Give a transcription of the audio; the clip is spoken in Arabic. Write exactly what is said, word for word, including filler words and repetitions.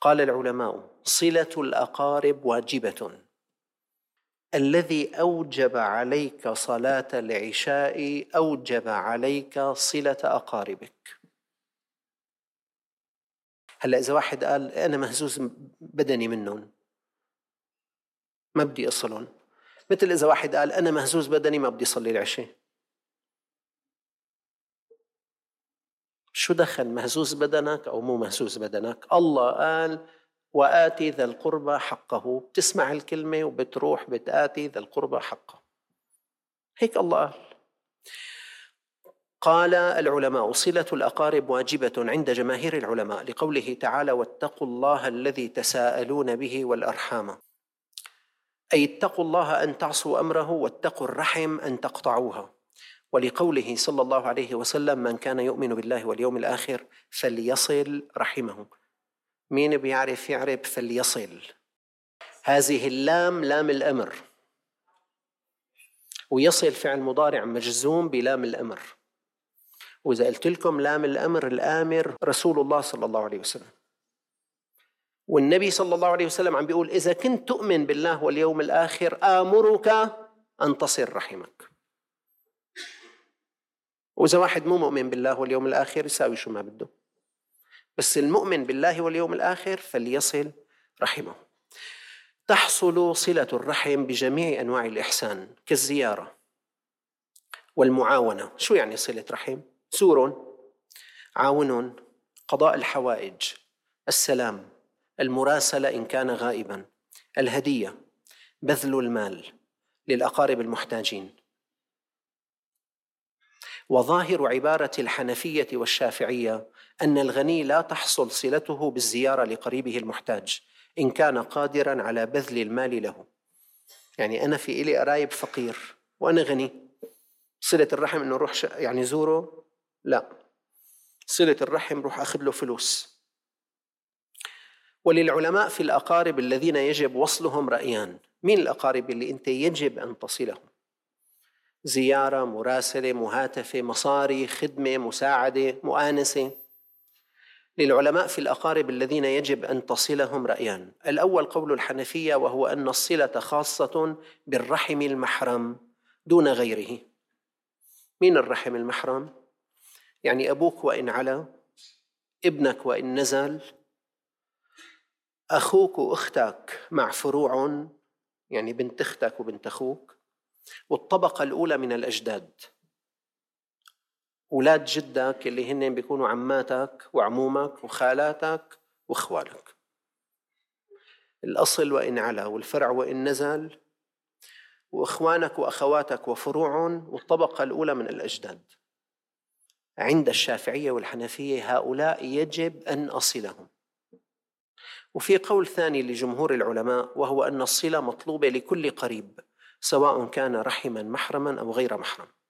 قال العلماء: صلة الأقارب واجبة. الذي أوجب عليك صلاة العشاء أوجب عليك صلة أقاربك. هلأ إذا واحد قال أنا مهزوز بدني منهم ما بدي أصلهم، مثل إذا واحد قال أنا مهزوز بدني ما بدي أصلي العشاء. شو دخل مهزوز بدنك أو مو مهزوز بدنك؟ الله قال: وآتي ذا القربى حقه. بتسمع الكلمة وبتروح بتآتي ذا القربى حقه، هيك الله قال. قال العلماء: صلة الأقارب واجبة عند جماهير العلماء لقوله تعالى: واتقوا الله الذي تساءلون به والأرحام، أي اتقوا الله أن تعصوا أمره، واتقوا الرحم أن تقطعوها. ولقوله صلى الله عليه وسلم: من كان يؤمن بالله واليوم الآخر فليصل رحمه. مين بيعرف يعرف فليصل؟ هذه اللام لام الأمر، ويصل فعل مضارع مجزوم بلام الأمر. وإذا قلت لكم لام الأمر، الآمر رسول الله صلى الله عليه وسلم، والنبي صلى الله عليه وسلم عم بيقول: إذا كنت تؤمن بالله واليوم الآخر آمرك أن تصل رحمك. وإذا واحد مو مؤمن بالله واليوم الآخر يساوي شو ما بده، بس المؤمن بالله واليوم الآخر فليصل رحمه. تحصل صلة الرحم بجميع أنواع الإحسان كالزيارة والمعاونة. شو يعني صلة رحم؟ زور، عاون، قضاء الحوائج، السلام، المراسلة إن كان غائبا، الهدية، بذل المال للأقارب المحتاجين. وظاهر عبارة الحنفية والشافعية أن الغني لا تحصل صلته بالزيارة لقريبه المحتاج إن كان قادراً على بذل المال له. يعني أنا في إلي قرايب فقير وأنا غني، صلة الرحم إنه روح يعني زوره؟ لا، صلة الرحم روح أخذ له فلوس. وللعلماء في الأقارب الذين يجب وصلهم رأيان. مين الأقارب اللي أنت يجب أن تصلهم؟ زيارة، مراسلة، مهاتفة، مصاري، خدمة، مساعدة، مؤانسة. للعلماء في الأقارب الذين يجب أن تصلهم رأيان. الأول قول الحنفية، وهو أن الصلة خاصة بالرحم المحرم دون غيره. مين الرحم المحرم؟ يعني أبوك وإن علا، ابنك وإن نزل، أخوك وأختك مع فروع، يعني بنت أختك وبنت أخوك، والطبقة الأولى من الأجداد، أولاد جدك اللي هن بيكونوا عماتك وعمومك وخالاتك وإخوالك. الأصل وإن علا، والفرع وإن نزل، وإخوانك وأخواتك وفروع، والطبقة الأولى من الأجداد. عند الشافعية والحنفية هؤلاء يجب أن أصلهم. وفي قول ثاني لجمهور العلماء، وهو أن الصلة مطلوبة لكل قريب سواء كان رحما محرما أو غير محرم.